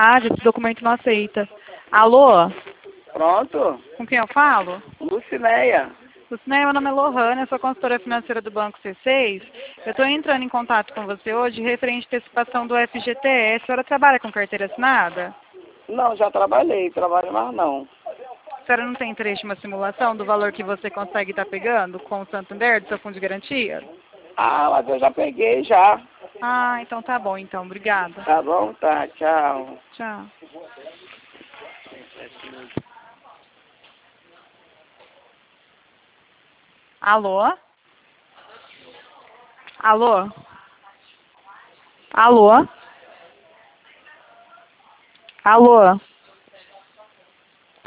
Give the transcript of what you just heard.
trabalho, esse documento não aceita. Alô? Pronto? Com quem eu falo? Lucinéia. Lucinéia, meu nome é Lohane, eu sou consultora financeira do Banco C6. Eu estou entrando em contato com você hoje referente à antecipação do FGTS. A senhora trabalha com carteira assinada? Não, já trabalhei, trabalho mais não. A senhora não tem interesse em uma simulação do valor que você consegue estar pegando com o Santander, do seu fundo de garantia? Ah, mas eu já peguei já. Ah, então tá bom, então. Obrigada. Tá bom? Tá, tchau. Tchau. Alô? Alô? Alô? Alô?